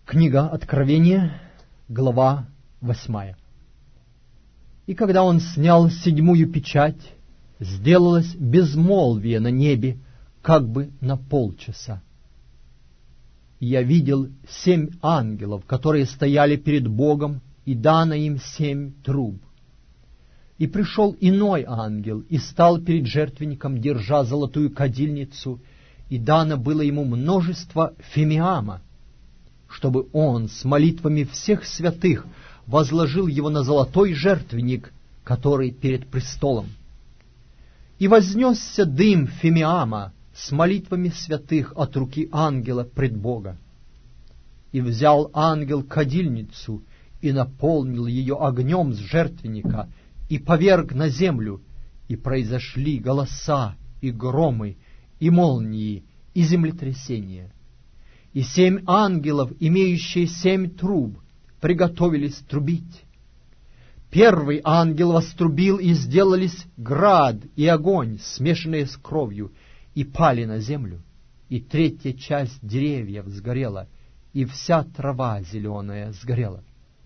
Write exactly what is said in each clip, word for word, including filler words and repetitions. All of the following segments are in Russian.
Книга Откровения, глава восьмая. И когда он снял седьмую печать, сделалось безмолвие на небе, как бы на полчаса. И я видел семь ангелов, которые стояли перед Богом, и дано им семь труб. И пришел иной ангел, и стал перед жертвенником, держа золотую кадильницу, и дано было ему множество фимиама, чтобы он с молитвами всех святых возложил его на золотой жертвенник, который перед престолом. И вознесся дым фимиама с молитвами святых от руки ангела пред Бога. И взял ангел кадильницу и наполнил ее огнем с жертвенника, и поверг на землю, и произошли голоса, и громы, и молнии, и землетрясения. И семь ангелов, имеющие семь труб, приготовились трубить. Первый ангел вострубил, и сделались град и огонь, смешанные с кровью, и пали на землю. И третья часть деревьев сгорела, и вся трава зеленая сгорела.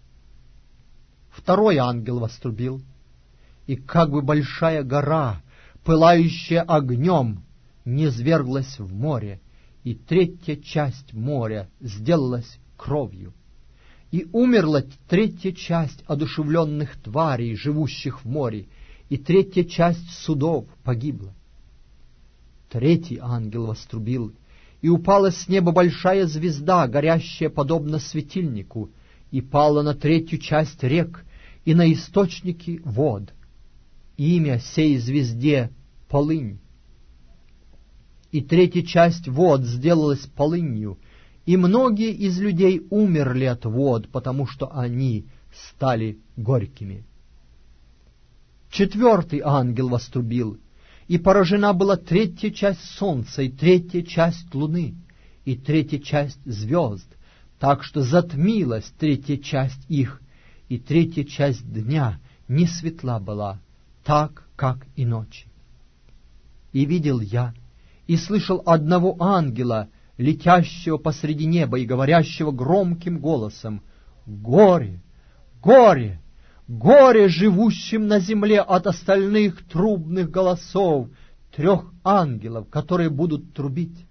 Второй ангел вострубил, и как бы большая гора, пылающая огнем, низверглась в море, и третья часть моря сделалась кровью. И умерла третья часть одушевленных тварей, живущих в море, и третья часть судов погибла. Третий ангел вострубил, и упала с неба большая звезда, горящая подобно светильнику, и пала на третью часть рек и на источники вод. Имя сей звезде — полынь. И третья часть вод сделалась полынью, и многие из людей умерли от вод, потому что они стали горькими. Четвертый ангел вострубил, и поражена была третья часть солнца, и третья часть луны, и третья часть звезд, так что затмилась третья часть их, и третья часть дня не светла была, так, как и ночи. И видел я, и слышал одного ангела, летящего посреди неба и говорящего громким голосом: «Горе! Горе! Горе живущим на земле от остальных трубных голосов трех ангелов, которые будут трубить!»